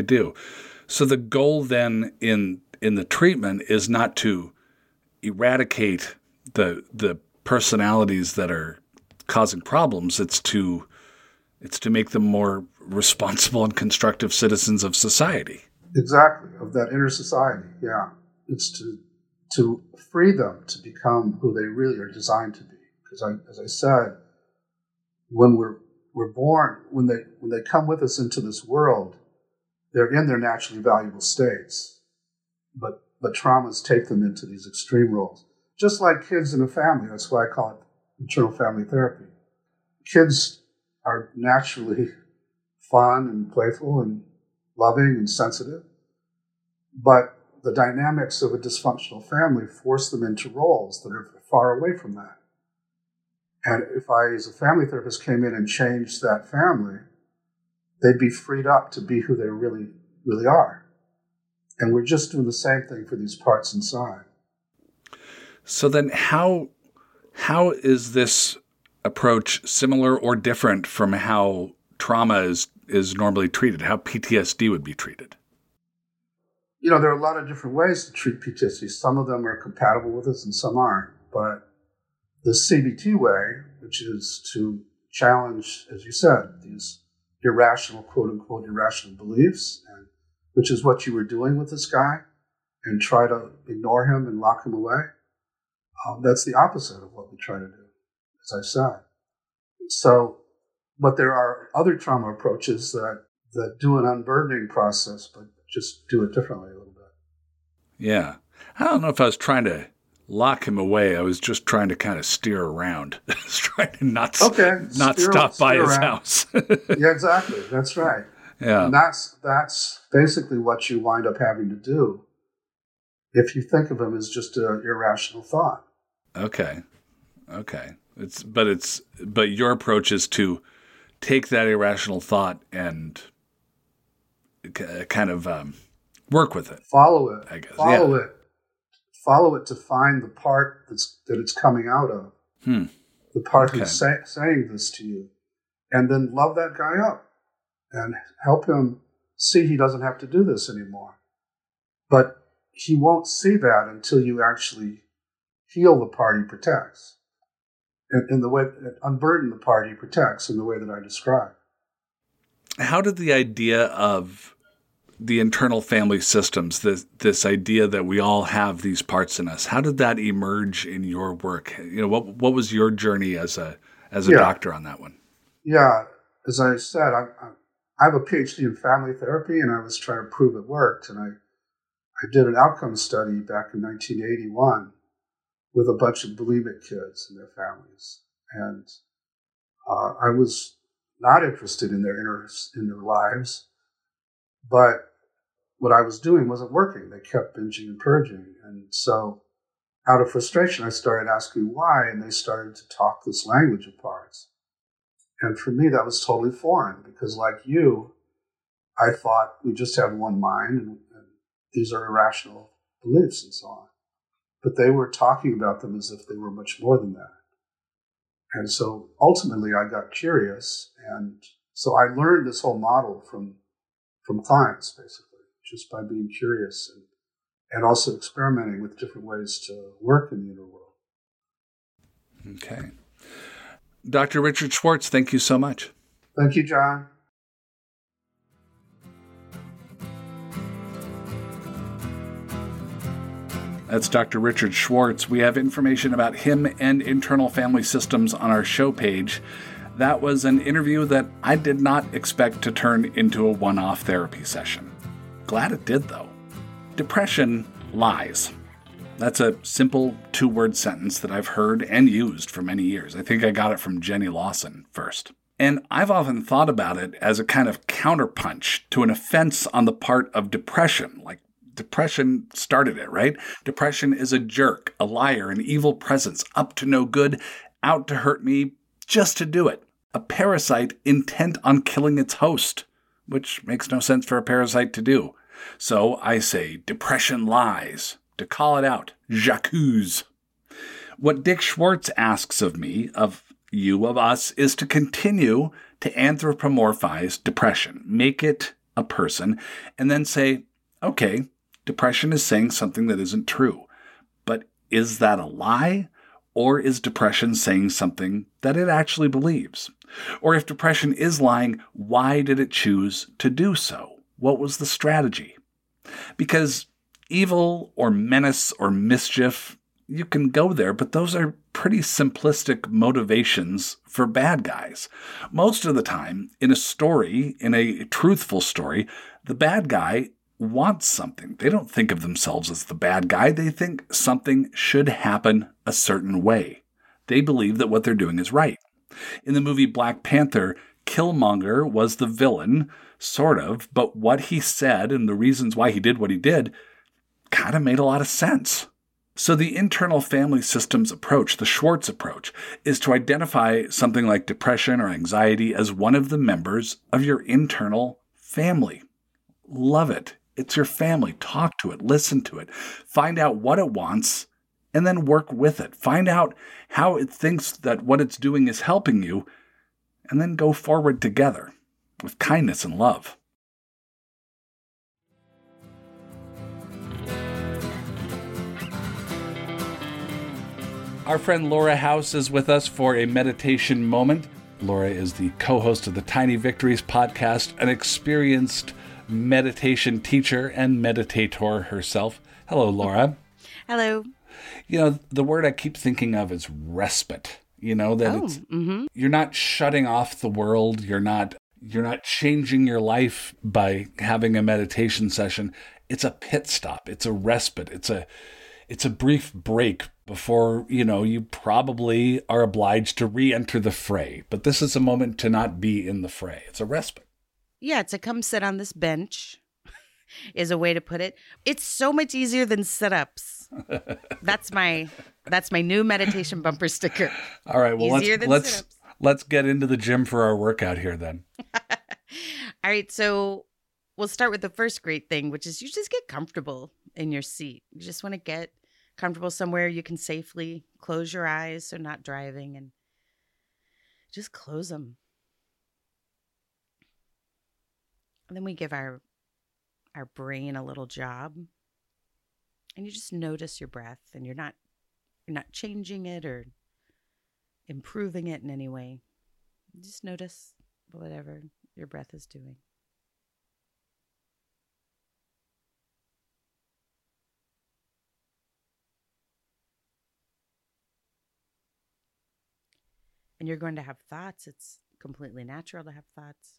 So the goal then in the treatment is not to eradicate the personalities that are causing problems. It's to make them more responsible and constructive citizens of society. Exactly, of that inner society, yeah. It's to free them to become who they really are designed to be. Because as I said, when we're born, when they come with us into this world, they're in their naturally valuable states. But traumas take them into these extreme roles. Just like kids in a family, that's why I call it internal family therapy. Kids are naturally fun and playful and loving and sensitive, but the dynamics of a dysfunctional family force them into roles that are far away from that. And if I, as a family therapist, came in and changed that family, they'd be freed up to be who they really, really are. And we're just doing the same thing for these parts inside. So then how is this approach similar or different from how trauma is normally treated, how PTSD would be treated? You know, there are a lot of different ways to treat PTSD. Some of them are compatible with us and some aren't. But the CBT way, which is to challenge, as you said, these irrational, quote-unquote, irrational beliefs, and which is what you were doing with this guy, and try to ignore him and lock him away, that's the opposite of what we try to do, as I said. So, but there are other trauma approaches that do an unburdening process, but just do it differently a little bit. Yeah. I don't know if I was trying to lock him away. I was just trying to kind of steer around. I was trying to not stop by his house. Yeah, exactly. That's right. Yeah. And that's basically what you wind up having to do if you think of him as just an irrational thought. Okay. But your approach is to take that irrational thought and kind of work with it. Follow it. I guess. Follow it to find the part that it's coming out of. the part who's saying this to you, and then love that guy up and help him see he doesn't have to do this anymore. But he won't see that until you actually heal the part he protects in the way, unburden the part he protects in the way that I described. How did the idea of the internal family systems, this idea that we all have these parts in us, how did that emerge in your work? What was your journey as a doctor on that one? Yeah, as I said, I have a PhD in family therapy, and I was trying to prove it worked. And I did an outcome study back in 1981 with a bunch of bulimic kids and their families, and I was not interested in their lives, but what I was doing wasn't working. They kept binging and purging, and so out of frustration, I started asking why, and they started to talk this language of parts. And for me, that was totally foreign because, like you, I thought we just have one mind and these are irrational beliefs and so on. But they were talking about them as if they were much more than that. And so ultimately, I got curious. And so I learned this whole model from clients, basically, just by being curious and also experimenting with different ways to work in the inner world. Okay. Dr. Richard Schwartz, thank you so much. Thank you, John. That's Dr. Richard Schwartz. We have information about him and internal family systems on our show page. That was an interview that I did not expect to turn into a one-off therapy session. Glad it did, though. Depression lies. That's a simple 2-word sentence that I've heard and used for many years. I think I got it from Jenny Lawson first. And I've often thought about it as a kind of counterpunch to an offense on the part of depression. Like, depression started it, right? Depression is a jerk, a liar, an evil presence, up to no good, out to hurt me, just to do it. A parasite intent on killing its host, which makes no sense for a parasite to do. So I say, depression lies. To call it out, j'accuse. What Dick Schwartz asks of me, of you, of us, is to continue to anthropomorphize depression, make it a person, and then say, okay, depression is saying something that isn't true. But is that a lie? Or is depression saying something that it actually believes? Or if depression is lying, why did it choose to do so? What was the strategy? Because evil or menace or mischief, you can go there, but those are pretty simplistic motivations for bad guys. Most of the time, in a story, in a truthful story, the bad guy wants something. They don't think of themselves as the bad guy. They think something should happen a certain way. They believe that what they're doing is right. In the movie Black Panther, Killmonger was the villain, sort of, but what he said and the reasons why he did what he did kind of made a lot of sense. So the internal family systems approach, the Schwartz approach, is to identify something like depression or anxiety as one of the members of your internal family. Love it. It's your family. Talk to it. Listen to it. Find out what it wants and then work with it. Find out how it thinks that what it's doing is helping you and then go forward together with kindness and love. Our friend Laura House is with us for a meditation moment. Laura is the co-host of the Tiny Victories podcast, an experienced meditation teacher and meditator herself. Hello, Laura. Hello. You know, the word I keep thinking of is respite. You know, that you're not shutting off the world. You're not changing your life by having a meditation session. It's a pit stop. It's a respite. It's a brief break before, you probably are obliged to re-enter the fray. But this is a moment to not be in the fray. It's a respite. Yeah, to come sit on this bench is a way to put it. It's so much easier than sit-ups. That's my new meditation bumper sticker. All right, well, let's get into the gym for our workout here then. All right, so we'll start with the first great thing, which is you just get comfortable in your seat. You just want to get comfortable somewhere you can safely close your eyes so not driving and just close them. And then we give our brain a little job. And you just notice your breath, and you're not changing it or improving it in any way. You just notice whatever your breath is doing. And you're going to have thoughts. It's completely natural to have thoughts.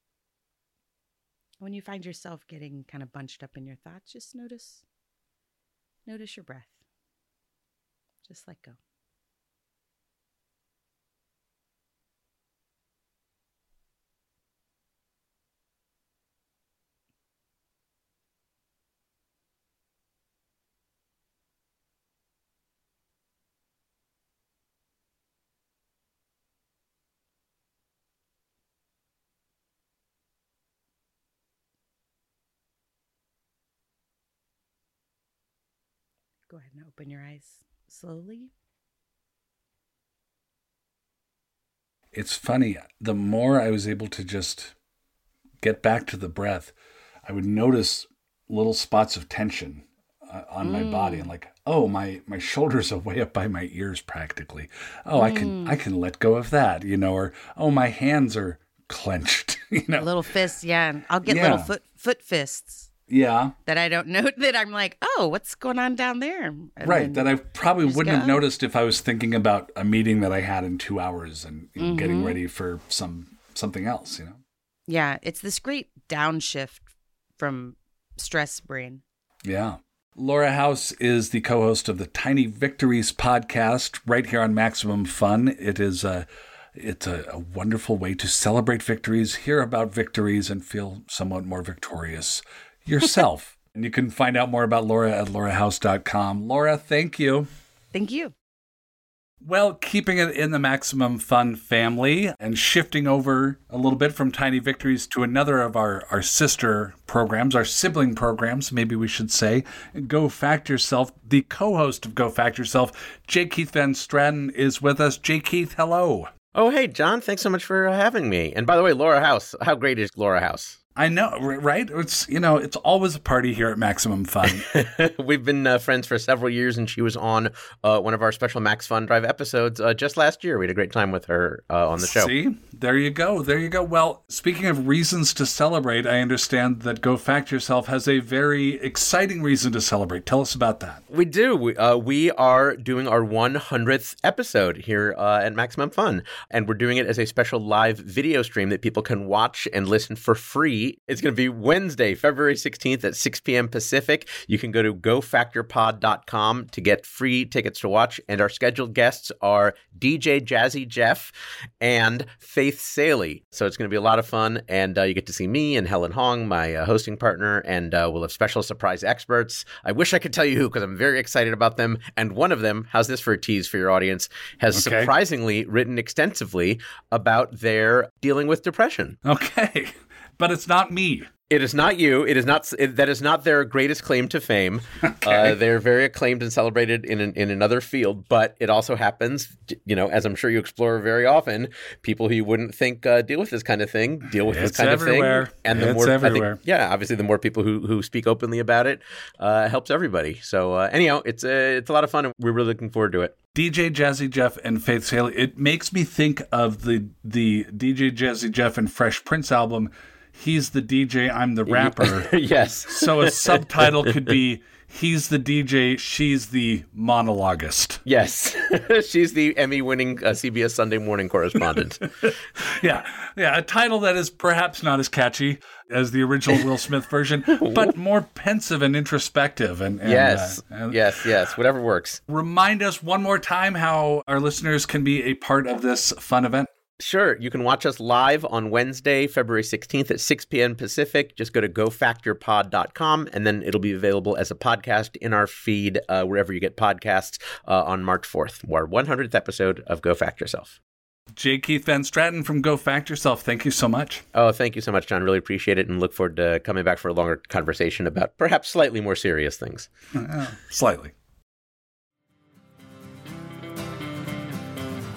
When you find yourself getting kind of bunched up in your thoughts, just notice your breath. Just let go. Go ahead and open your eyes slowly. It's funny, the more I was able to just get back to the breath, I would notice little spots of tension on my body, and like, oh, my shoulders are way up by my ears practically. Oh, I can let go of that, or oh, my hands are clenched, Little fists, yeah. I'll get little foot fists. Yeah. That I don't know, that I'm like, oh, what's going on down there? And right. That I probably wouldn't have noticed if I was thinking about a meeting that I had in 2 hours and getting ready for something else, Yeah. It's this great downshift from stress brain. Yeah. Laura House is the co-host of the Tiny Victories podcast right here on Maximum Fun. It's a wonderful way to celebrate victories, hear about victories, and feel somewhat more victorious yourself. And you can find out more about Laura at laurahouse.com. Laura, thank you. Thank you. Well, keeping it in the Maximum Fun family and shifting over a little bit from Tiny Victories to another of our sister programs, our sibling programs, maybe we should say, Go Fact Yourself. The co-host of Go Fact Yourself, J. Keith Van Straten, is with us. J. Keith, hello. Oh, hey, John. Thanks so much for having me. And by the way, Laura House, how great is Laura House? I know, right? It's, it's always a party here at Maximum Fun. We've been friends for several years, and she was on one of our special Max Fun Drive episodes just last year. We had a great time with her on the show. See? There you go. There you go. Well, speaking of reasons to celebrate, I understand that Go Fact Yourself has a very exciting reason to celebrate. Tell us about that. We do. We are doing our 100th episode here at Maximum Fun, and we're doing it as a special live video stream that people can watch and listen for free. It's going to be Wednesday, February 16th at 6 p.m. Pacific. You can go to gofactorpod.com to get free tickets to watch. And our scheduled guests are DJ Jazzy Jeff and Faith Saley. So it's going to be a lot of fun. And you get to see me and Helen Hong, my hosting partner. And we'll have special surprise experts. I wish I could tell you who, because I'm very excited about them. And one of them, how's this for a tease for your audience, has surprisingly written extensively about their dealing with depression. Okay. But it's not me. It is not you. It is not. That is not their greatest claim to fame. Okay. They're very acclaimed and celebrated in another field. But it also happens, as I'm sure you explore very often, people who you wouldn't think deal with this kind of thing deal with this kind everywhere. of thing. And it's everywhere. Obviously, the more people who speak openly about it helps everybody. So anyhow, it's a lot of fun, and we're really looking forward to it. DJ Jazzy Jeff and Faith Saley. It makes me think of the DJ Jazzy Jeff and Fresh Prince album. He's the DJ, I'm the rapper. Yes. So a subtitle could be, he's the DJ, she's the monologuist. Yes. She's the Emmy-winning CBS Sunday Morning correspondent. Yeah, a title that is perhaps not as catchy as the original Will Smith version, but more pensive and introspective. And yes, whatever works. Remind us one more time how our listeners can be a part of this fun event. Sure. You can watch us live on Wednesday, February 16th at 6 p.m. Pacific. Just go to gofactorpod.com, and then it'll be available as a podcast in our feed wherever you get podcasts on March 4th, our 100th episode of Go Fact Yourself. J. Keith Van Straten from Go Fact Yourself. Thank you so much. Oh, thank you so much, John. Really appreciate it, and look forward to coming back for a longer conversation about perhaps slightly more serious things. Slightly.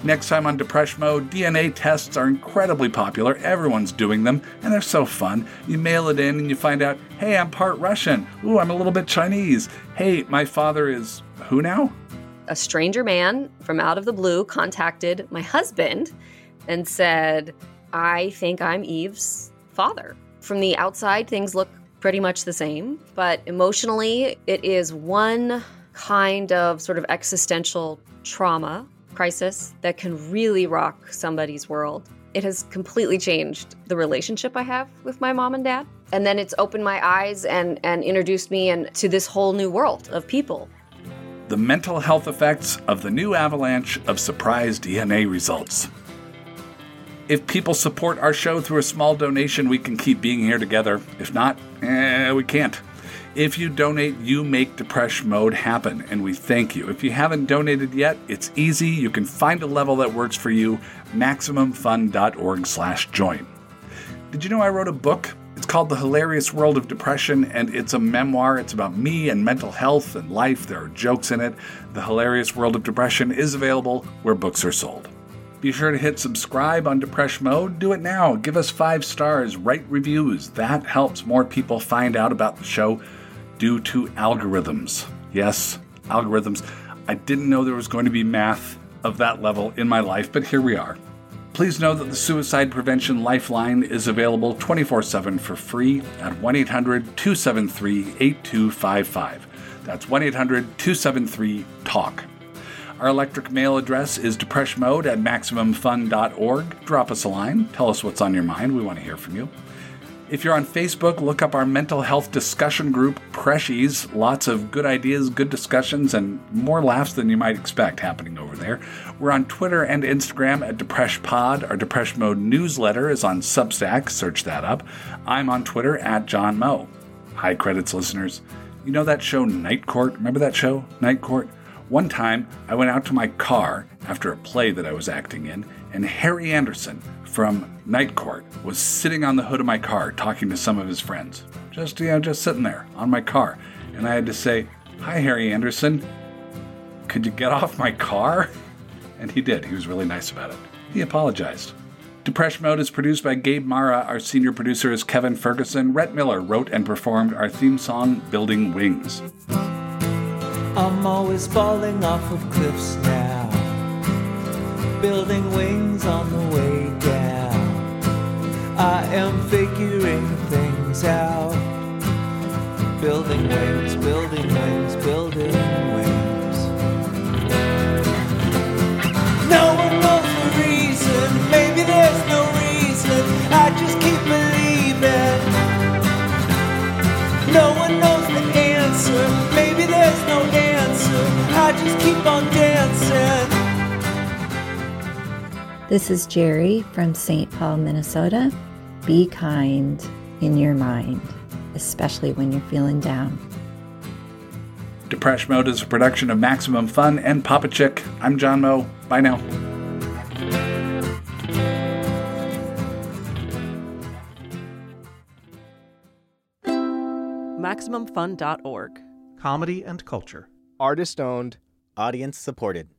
Next time on Depression Mode, DNA tests are incredibly popular. Everyone's doing them, and they're so fun. You mail it in and you find out, hey, I'm part Russian. Ooh, I'm a little bit Chinese. Hey, my father is who now? A stranger man from out of the blue contacted my husband and said, I think I'm Eve's father. From the outside, things look pretty much the same, but emotionally, it is one kind of sort of existential trauma crisis that can really rock somebody's world. It has completely changed the relationship I have with my mom and dad. And then it's opened my eyes and introduced me to this whole new world of people. The mental health effects of the new avalanche of surprise DNA results. If people support our show through a small donation, we can keep being here together. If not, we can't. If you donate, you make Depression Mode happen, and we thank you. If you haven't donated yet, it's easy. You can find a level that works for you, MaximumFun.org/join. Did you know I wrote a book? It's called The Hilarious World of Depression, and it's a memoir. It's about me and mental health and life. There are jokes in it. The Hilarious World of Depression is available where books are sold. Be sure to hit subscribe on Depression Mode. Do it now. Give us 5 stars. Write reviews. That helps more people find out about the show due to algorithms. Yes, algorithms. I didn't know there was going to be math of that level in my life, but here we are. Please know that the Suicide Prevention Lifeline is available 24/7 for free at 1-800-273-8255. That's 1-800-273-TALK. Our electric mail address is depressionmode@maximumfun.org. Drop us a line. Tell us what's on your mind. We want to hear from you. If you're on Facebook, look up our mental health discussion group, Preshies. Lots of good ideas, good discussions, and more laughs than you might expect happening over there. We're on Twitter and Instagram at DepressionPod. Our Depression Mode newsletter is on Substack. Search that up. I'm on Twitter at John Moe. High credits listeners. You know that show Night Court? Remember that show, Night Court? One time, I went out to my car after a play that I was acting in, and Harry Anderson from Night Court was sitting on the hood of my car talking to some of his friends. Just sitting there on my car. And I had to say, hi, Harry Anderson. Could you get off my car? And he did. He was really nice about it. He apologized. Depression Mode is produced by Gabe Mara. Our senior producer is Kevin Ferguson. Rhett Miller wrote and performed our theme song, Building Wings. I'm always falling off of cliffs now, building wings on the way down. I am figuring things out, building wings, building wings, building wings. No one knows the reason, maybe there's no reason, I just keep believing. No one knows the answer, maybe there's no answer, I just keep on dancing. This is Jerry from St. Paul, Minnesota. Be kind in your mind, especially when you're feeling down. Depression Mode is a production of Maximum Fun and Papa Chick. I'm John Moe. Bye now. MaximumFun.org. Comedy and culture. Artist owned. Audience supported.